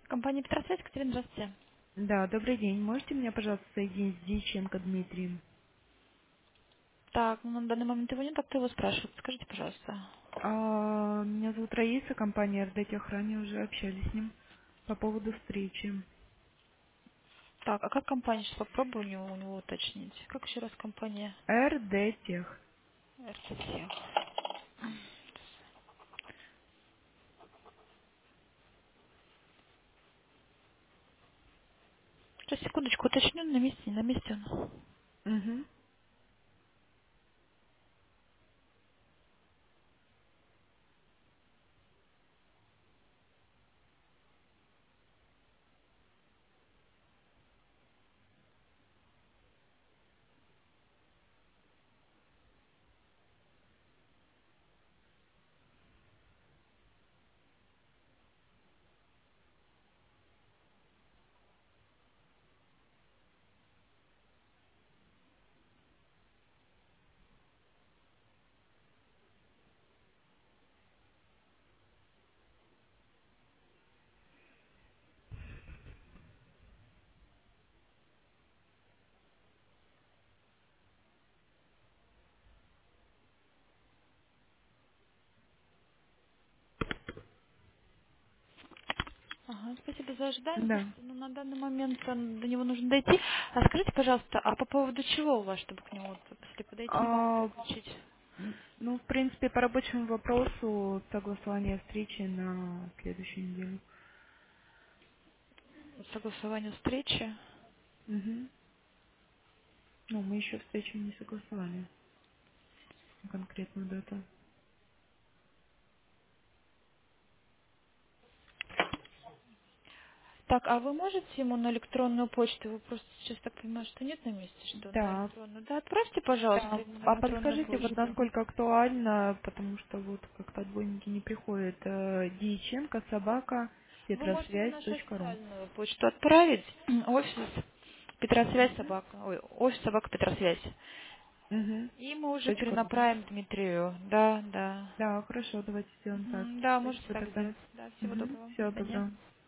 Компания Петросвязь, Катерина, здравствуйте. Да, добрый день. Можете меня, пожалуйста, соединить с Дьяченко Дмитрием? Так, ну, на данный момент его нет, так кто его спрашивает? Скажите, пожалуйста. Меня зовут Раиса, компания РД Техрани, уже общались с ним по поводу встречи. Так, а как компания? Сейчас попробую у него уточнить. Как еще раз компания? РД Тех. РТС. Сейчас, секундочку, уточню, на месте, не на месте он. Угу. Ага, спасибо за ожидание. Да. Слушайте, ну, на данный момент до него нужно дойти. А скажите, пожалуйста, а по поводу чего у вас, чтобы к нему, вот, если подойти, А, подключить ну, в принципе, по рабочему вопросу согласование встречи на следующую неделю. согласование встречи? Угу. Ну, мы еще встречу не согласовали на конкретную дату. Так, а вы можете ему на электронную почту, вы просто сейчас так понимаю, что нет на месте, что на Да, электронную, да, отправьте, пожалуйста, да. ему на А электронную подскажите, вот почту. насколько актуально, потому что вот как-то отбойники не приходят, Дьяченко, собака, Вы можете на нашу петросвязь.ру. официальную почту отправить, офис Петросвязь Угу. собака, ой, офис собака Петросвязь. Угу. И мы уже .ру, да? перенаправим Дмитрию, да, да. Да, хорошо, давайте сделаем так. Да, можете Спасибо так тогда. сделать, да, всего Угу. доброго, до Всего свидания. доброго.